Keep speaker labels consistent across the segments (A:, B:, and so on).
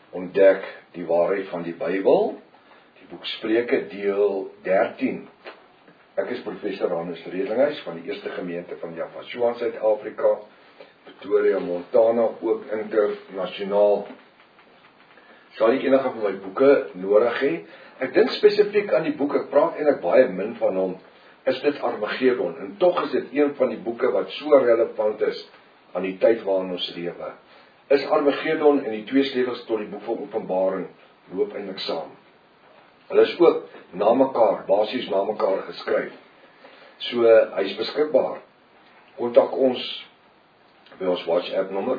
A: ontdek die waarheid van die Bybel, die boek Spreuke deel 13. Ek is professor Hannes Redlinghuis van die Eerste Gemeente van Javashua in Suid-Afrika, Pretoria, Montana, ook internasionaal. Sal nie enige van my boeke nodig hê. Ek dink spesifiek aan die boek, ek praat eintlik baie min van hom, is dit Armageddon, en tog is dit een van die boeke wat so relevant is aan die tyd waarin ons lewe. Is Armageddon en die twee sleutels tot die boek van Openbaring loop eintlik saam. Hulle is ook na mekaar, basies na mekaar geskryf. So, hy is beskikbaar. Kontak ons by ons WhatsApp nommer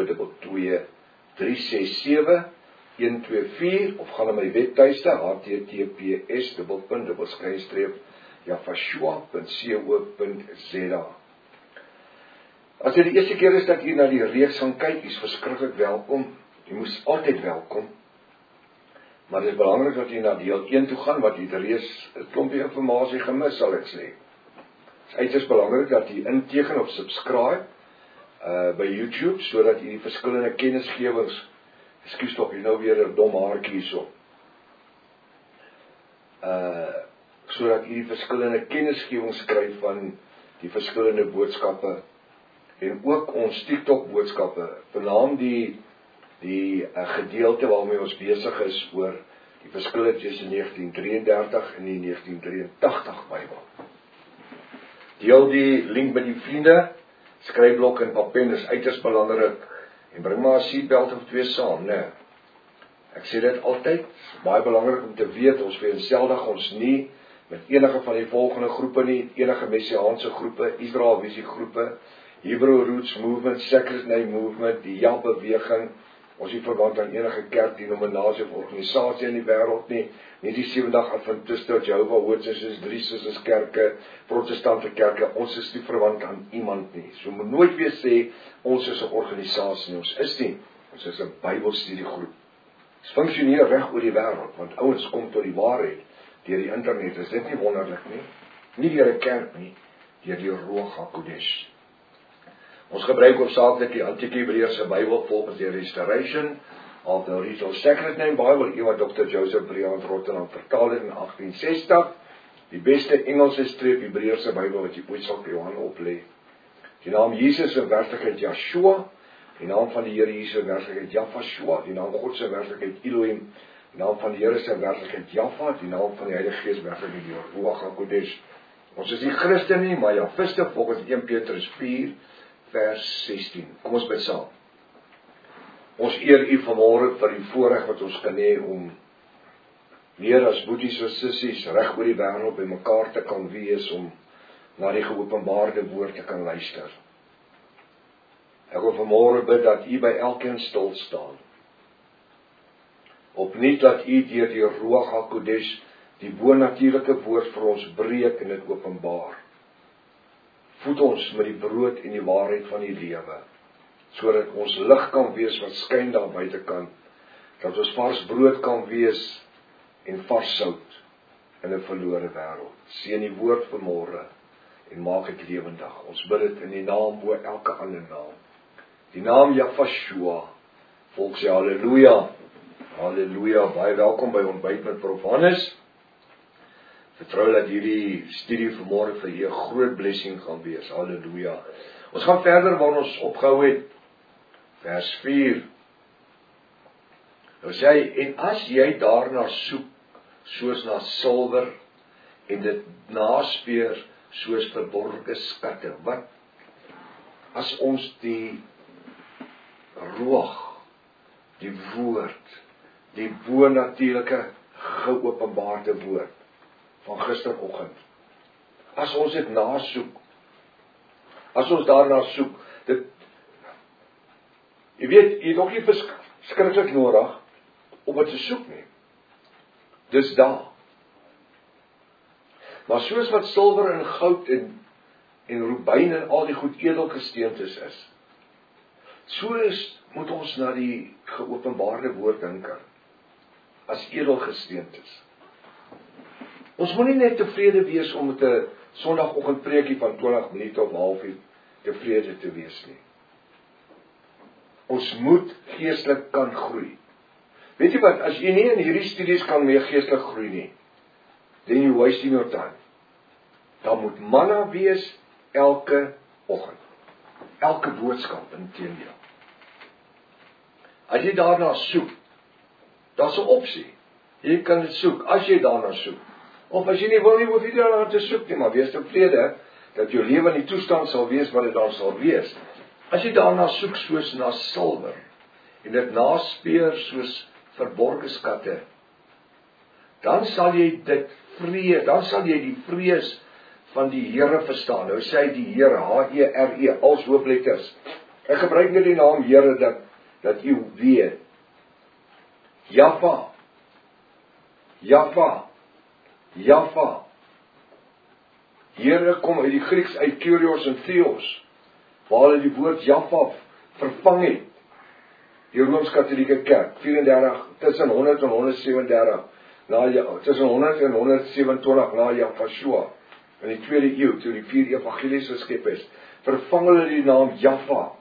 A: 0722367124 of gaan na my webtuiste https://javashua.co.za. As dit die eerste keer is dat jy na die reeks gaan kyk, is verskriklik welkom. Jy moes altyd welkom. Maar dit is belangrik dat jy na deel 1 toe gaan, wat jy reeds 'n klompie informasie gemis, sal ek sê. Dit is belangrik dat jy inteken of subscribe by YouTube, sodat jy die verskillende kennisgewings, ekskuus tog, jy nou weer 'n dom haartjie hierso. Sodat jy die verskillende kennisgewings kry van die verskillende boodskappe en ook ons TikTok boodskappe, vernaam die gedeelte waarmee ons besig is oor die verskille tussen 1933 en die 1983 Bybel. Deel die link met die vriende, skryfblok en pen is uiters belangrik, en bring maar 'n seatbelt of 2 saam, né? Ek sê dit altyd, baie belangrik om te weet, ons vereenseldig ons nie met enige van die volgende groepe nie, enige messiaanse groepe, Israel Visie groepe, Hebrew Roots Movement, Sacred Name Movement, die Ja-beweging, ons is verwant aan enige kerk, denominasie of organisasie in die wêreld nie die Sewendag Adventiste, Jehovah Witnesses, Drie Susters kerke, protestante kerke, ons is nie verwant aan iemand nie. So moet nooit weer sê, ons is 'n organisasie nie, ons is nie, ons is 'n Bybelstudiegroep. Ons funksioneer reg oor die wêreld, want ouens kom tot die waarheid deur die internet, is dit nie wonderlik nie? Nie deur 'n kerk nie, deur die Ruach HaKodesh. Ons gebruik hoofsaaklik die Antieke Hebreëse Bybel volgens die Restoration of the Original Sacred Name Bible, wat Dr. Joseph Briand Rotterdam vertaal het in 1860, die beste Engelse streep Hebreëse Bybel wat jy ooit sal by jou hand oplê. Die naam Jesus in werklikheid Yeshua, die naam van die Here Jesus in werklikheid Javashua, die naam God se werklikheid Elohim, die naam van die Here se werklikheid Java, die naam van die Heilige Gees werklikheid die Ruach HaKodesh. Ons is nie Christen nie, maar Javiste volgens 1 Petrus 4 vers 16. Kom ons bid saam. Ons eer U vanmôre vir die voorreg wat ons kan hê om meer as boeties en sissies reg oor die wêreld by mekaar te kan wees om na die geopenbaarde woord te kan luister. Ek wil vanmôre bid dat U by elkeen stil staan. Opnuut dat U deur die Ruach HaKodesh die bonatuurlike woord vir ons breek en dit openbaar. Voed ons met die brood en die waarheid van die lewe, sodat ons lig kan wees wat skyn daar buitekant, dat ons vars brood kan wees en vars sout in 'n verlore wêreld. Seën die woord vanmôre en maak dit lewendig. Ons bid dit in die naam bo elke ander naam. Die naam Javashua. Volk sê halleluja. Halleluja. Baie welkom by ontbyt met Prof Hannes. Vertrou dat hierdie studie vanmôre vir jou 'n groot blessing gaan wees. Halleluja. Ons gaan verder waar ons opgehou het. Vers 4. Nou sê hy, en as jy daarna soek, soos na silwer, en dit naspeur soos verborgde skatte, wat as ons die Ruach, die woord, die bonatuurlike geopenbaarde woord van gisteroggend, as ons dit nasoek, as ons daarna soek, dit, jy weet, jy nog nie verskriklik nodig om dit te soek nie. Dis daar. Maar soos wat silwer en goud en rubyn en al die goed edelgesteentes is, moet ons na die geopenbaarde woord dink as edelgesteentes. Ons moet nie net tevrede wees om met 'n Sondagoggend preekie van 20 minute of halfuur tevrede te wees nie. Ons moet geestelik kan groei. Weet jy wat, as jy nie in hierdie studies kan meer geestelik groei nie, then you wasting your time. Dan moet manna wees elke oggend. Elke boodskap inteendeel. As jy daarna soek, daar's 'n opsie. Jy kan dit soek, as jy daarna soek. Of as jy nie wil nie, hoef jy daarna te soek nie, maar wees tevrede, dat jou lewe in die toestand sal wees wat dit dan sal wees. As jy daarna soek soos na silwer, en dit naspeur soos verborgde skatte, dan sal jy die vrees van die Here verstaan. Nou sê hy die Here, H-E-R-E, als hoofletters. Ek gebruik net die naam Here dat jy weet. Java. Here kom uit die Grieks uit Kyrios en Theos, waar hulle die woord Java vervang het. Die Rooms-Katholieke Kerk, 34, tussen 100 en 137, tussen 100 en 127 na Jafashua, in die 2de eeu, toe die 4 evangelies geskep is, vervang hulle die naam Java,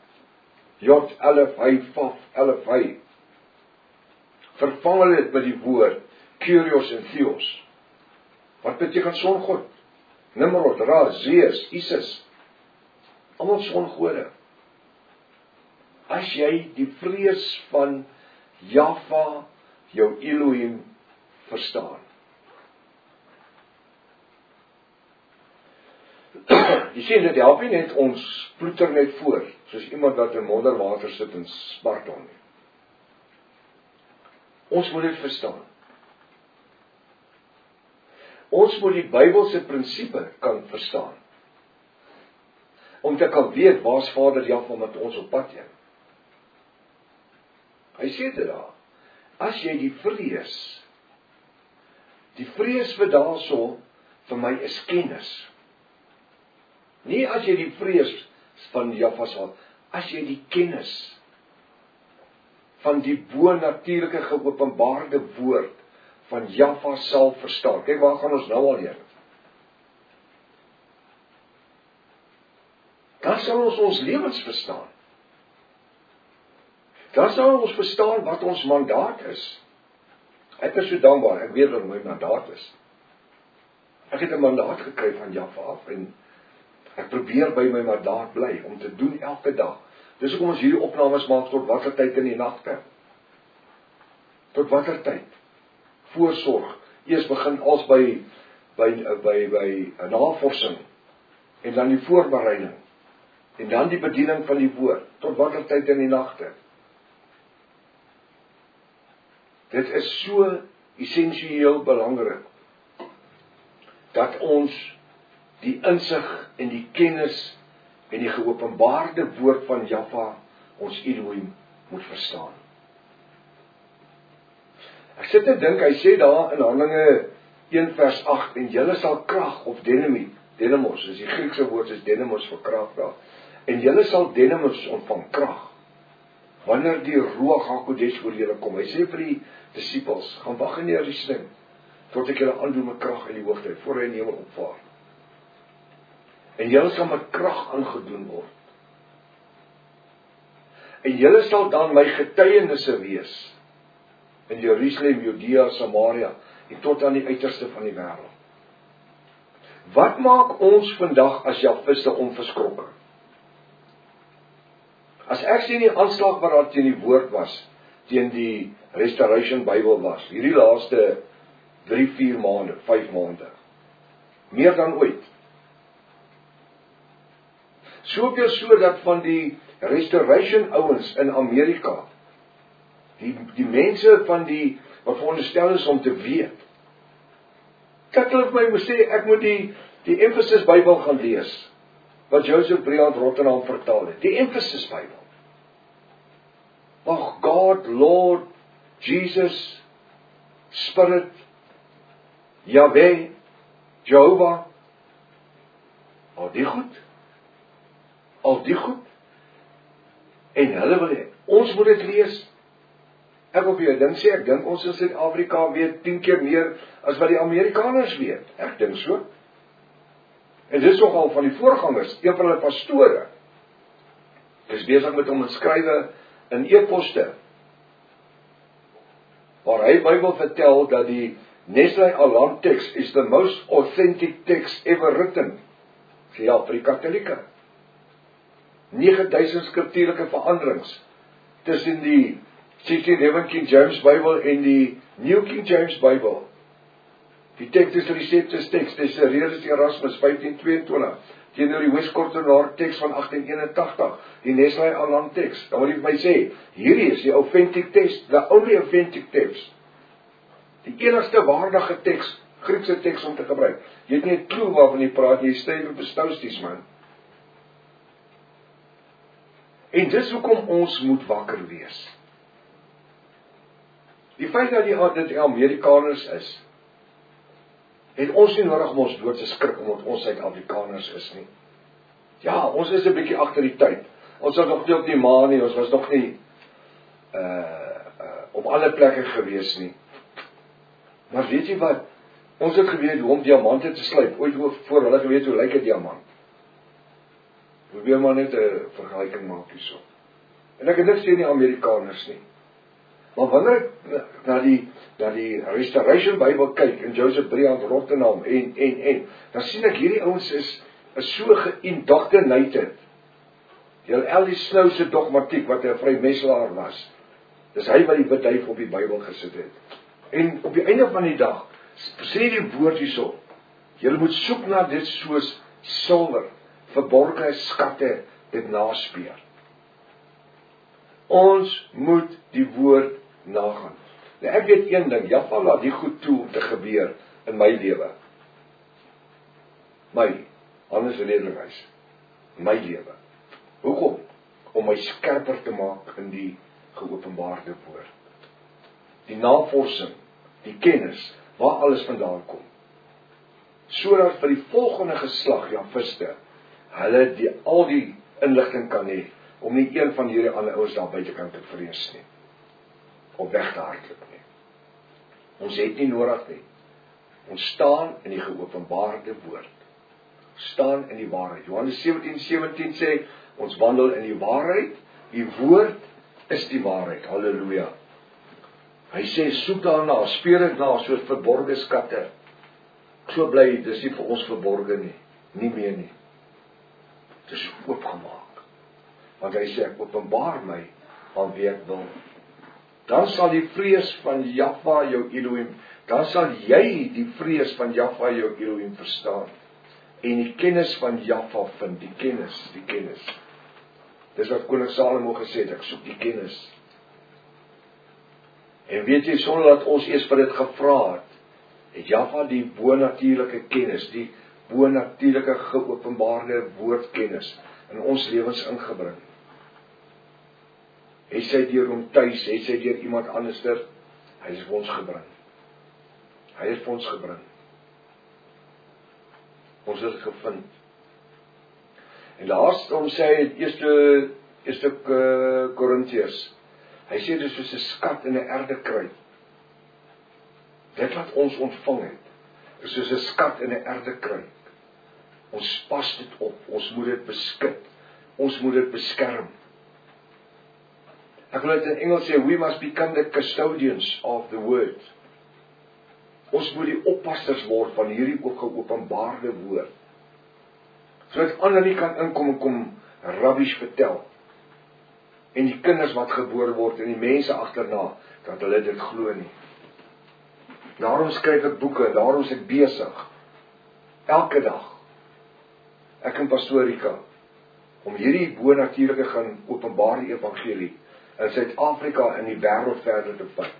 A: J-11-Hy, vervang hulle dit met die woord Kyrios en Theos. Wat beteken songod? Nimrod, Ra, Zeus, Isis, almal songode. As jy die vrees van Java, jou Elohim, verstaan. Jy sien, dit help nie net ons ploeter net voor, soos iemand wat in modderwater sit en spartel nie. Ons moet dit verstaan. Ons moet die Bybelse prinsipe kan verstaan. Om te kan weet, waar's Vader Jahwe met ons op pad heen. Hy sê dit daar, as jy die vrees vir daarso, vir my is kennis. Nie as jy die vrees van Jahwe sal, as jy die kennis van die bo-natuurlike geopenbaarde woord van Jahwe sal verstaan. Kyk, waar gaan ons nou al leer? Dan sal ons lewens verstaan. Dan sal ons verstaan wat ons mandaat is. Ek is so dankbaar, ek weet wat my mandaat is. Ek het 'n mandaat gekry van Jahwe af en ek probeer by my mandaat bly om te doen elke dag. Dis hoekom ons hierdie opnames maak tot watter tyd in die nagte. Tot watter tyd? Voorsorg. Eers begin als by navorsing en dan die voorbereiding en dan die bediening van die woord. Tot watter tyd in die nagte? Dit is so essensieel belangrik dat ons die insig en die kennis en die geopenbaarde woord van Jahwe, ons Elohim, moet verstaan. Ek sit te dink, hy sê daar in Handelinge 1 vers 8, en julle sal krag of dynamos, is die Griekse woord is dynamos vir krag daar, en julle sal dynamos ontvang, krag, wanneer die Ruach HaKodesh oor julle kom. Hy sê vir die disippels, gaan wag in Jerusalem, tot ek julle aandoen met krag in die hoogte, voor hy in die hemel opvaar. En julle sal met krag aangedoen word. En julle sal dan my getuienisse wees, in Jerusalem, Judea, Samaria, en tot aan die uiterste van die wêreld. Wat maak ons vandag as Jahwiste onverskrokke? As ek sien die aanslag wat daar teen die woord was, teen die Restoration Bible was, hierdie laaste 3-4 maande, 5 maande, meer dan ooit. Soveel so dat van die Restoration ouens in Amerika, die mense van die, wat veronderstel is om te weet, dat hulle vir my moes sê, ek moet die Emphasis Bybel gaan lees, wat Joseph Briand Rotterdam vertaal het, die Emphasis Bybel. Ag, God, Lord, Jesus, Spirit, Yahweh, Jehovah, al die goed, en hulle wil hê, ons moet dit lees. Ek op jou ding sê, ek dink ons in Suid-Afrika weet 10 keer meer as wat die Amerikaners weet. Ek dink so. En dis nogal van die voorgangers, een van hulle pastore, is besig met om te skrywe in e-poste waar hy Bybel vertel dat die Nestle Alarm text is the most authentic text ever written. Sê ja, vir die Katholieke. 9000 skriftuurlike veranderings tussen die 1611 King James Bybel en die New King James Bybel. Die Textus Receptus tekst, Desiderius Erasmus 1522, teenoor die Westkortenaar tekst van 1881, die Nestle Alarm tekst. Dan wil jy vir my sê, hierdie is die authentic text, the only authentic text. Die enigste waardige tekst, Griekse tekst om te gebruik. Jy het nie 'n klou waarvan jy praat, jy stuiver bestousties, man. En dis hoekom ons moet wakker wees. Die feit dat dit Amerikaners is, het ons nie nodig om ons dood te skrik omdat ons Suid-Afrikaners is nie. Ja, ons is 'n bietjie agter die tyd. Ons was nog nie op die maan nie, ons was nog nie op alle plekke gewees nie. Maar weet jy wat? Ons het geweet hoe om diamante te slyp, ooit voor hulle geweet hoe lyk 'n diamant. Probeer maar net 'n vergelyking maak hierso. En ek het niks teen die Amerikaners nie. Maar wanneer ek na die Restoration Bybel kyk in Joseph Briand Rotterdam dan sien ek hierdie ouens is so geïndoctrinated. Deur L.D. Snow se dogmatiek wat 'n vrymesselaar was. Dis hy wat die wit duif op die Bybel gesit het. En op die einde van die dag sê die woord hierso, julle moet soek na dit soos silwer, verborgde skatte dit naspeur. Ons moet die woord nagaan. Nou ek weet een ding, Jaffa laat die goed toe om te gebeur in my lewe. Anders redelings. My lewe. Hoekom? Om my skerper te maak in die geopenbaarde woord. Die navorsing, die kennis, waar alles vandaan kom. Sodat vir die volgende geslag, Jafiste, hulle al die inligting kan hê, om nie een van hierdie ander ouens daar buitekant te vrees nie. Of weg te hardloop nie. Ons het nie nodig nie. Ons staan in die geopenbaarde woord. Staan in die waarheid. Johannes 17:17 sê, ons wandel in die waarheid, die woord is die waarheid. Halleluja. Hy sê, soek daarna, speur dit na, soos verborgde skatte. Ek so bly, dis nie vir ons verborge nie. Nie meer nie. Dit is oopgemaak. Want hy sê, ek openbaar my, aan wie ek wil. Dan sal die vrees van Jahwa jou Elohim, dan sal jy die vrees van Jahwa jou Elohim verstaan. En die kennis van Jahwa vind, die kennis. Dis wat koning Salomo gesê het, ek soek die kennis. En weet jy, sonder dat ons eers vir dit gevra het Jahwa die bonatuurlike kennis, die bonatuurlike geopenbaarde woordkennis in ons lewens ingebring. Hy sê deur hom tuis, hy sê deur iemand anderster, hy is vir ons gebring. Hy is vir ons gebring. Ons het gevind. En daarom sê hy eerste Korintiërs, hy sê dit is soos 'n skat in 'n erdekruik. Dit wat ons ontvang het, is soos 'n skat in 'n erdekruik. Ons pas dit op, ons moet dit beskik, ons moet dit beskerm. Ek wil dit in Engels sê, we must become the custodians of the word. Ons moet die oppassers word van hierdie geopenbaarde woord. Sodat ander nie kan inkom en kom rubbish vertel. En die kinders wat gebore word en die mense agterna, dat hulle dit glo nie. Daarom skryf ek boeke, daarom is ek besig. Elke dag. Ek en Pastoor Rika, om hierdie bonatuurlike gaan openbare evangelie in Suid-Afrika en die wêreld verder te vat.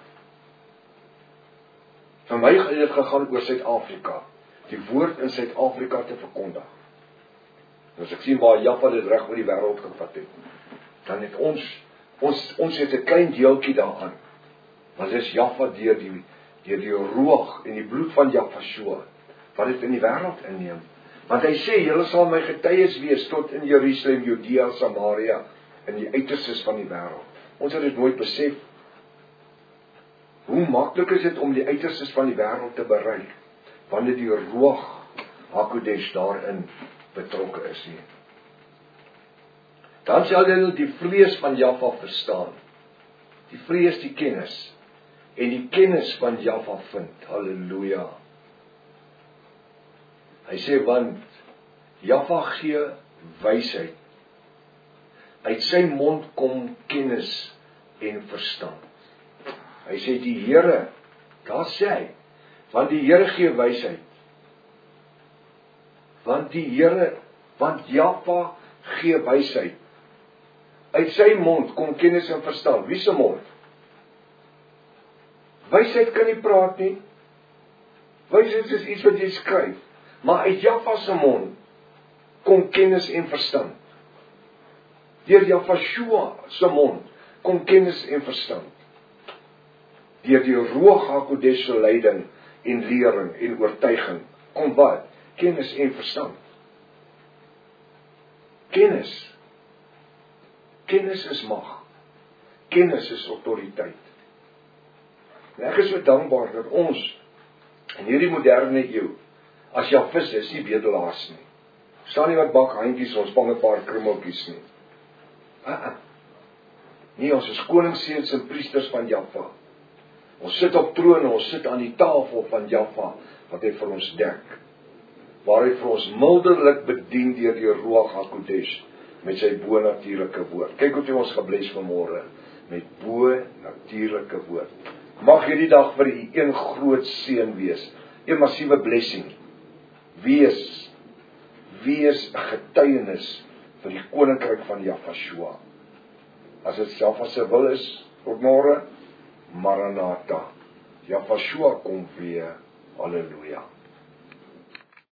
A: Vir my het dit gegaan oor Suid-Afrika, die woord in Suid-Afrika te verkondig. As ek sien waar Jahwa dit reg oor die wêreld gevat het, dan het ons het 'n klein deeltjie daaraan. Maar dis Jahwa deur die roog en die bloed van Jahwa wat dit in die wêreld inneem. Want hy sê, julle sal my getuies wees tot in Jerusalem, Judea, Samaria en die uiterstes van die wêreld. Ons het dit nooit besef. Hoe maklik is dit om die uiterstes van die wêreld te bereik, wanneer die roog HaKodesh daarin betrokke is nie. Dan sal jy die vrees van Jahwa verstaan. Die vrees, die kennis. en die kennis van Jahwe vind. Halleluja. Hy sê, want Jahwe gee wysheid. Uit sy mond kom kennis en verstand. Hy sê die Here, daar sê hy, want die Here gee wysheid. Want Jahwe gee wysheid. Uit sy mond kom kennis en verstand. Wie se mond? Wysheid kan nie praat nie. Wysheid is iets wat jy skryf. Maar uit Jahwe se mond kom kennis en verstand. Deur Jahwe se mond kom kennis en verstand. Deur die Ruach HaKodesh se leiding en lering en oortuiging kom wat? Kennis en verstand. Kennis. Kennis is mag. Kennis is autoriteit. En ek is so dankbaar dat ons in hierdie moderne eeu, as jy vis is, nie bedelaars nie. Staan nie wat bak handjies, ons vang 'n paar krummeltjies nie. Nee, ons is koningsseuns en priesters van Jahwe. Ons sit op trone, ons sit aan die tafel van Jahwe, wat hy vir ons dek. Waar hy vir ons mildelik bedien deur die Ruach HaKodesh, met sy bo-natuurlike woord. Kyk hoe het ons gebless vanmôre, met bo-natuurlike woord. Mag hierdie dag vir u een groot seën wees, 'n massiewe blessing. Wees 'n getuienis vir die koninkryk van Jahwe. As dit Jahwe se wil is, tot môre, Maranatha. Jahwe kom weer. Halleluja.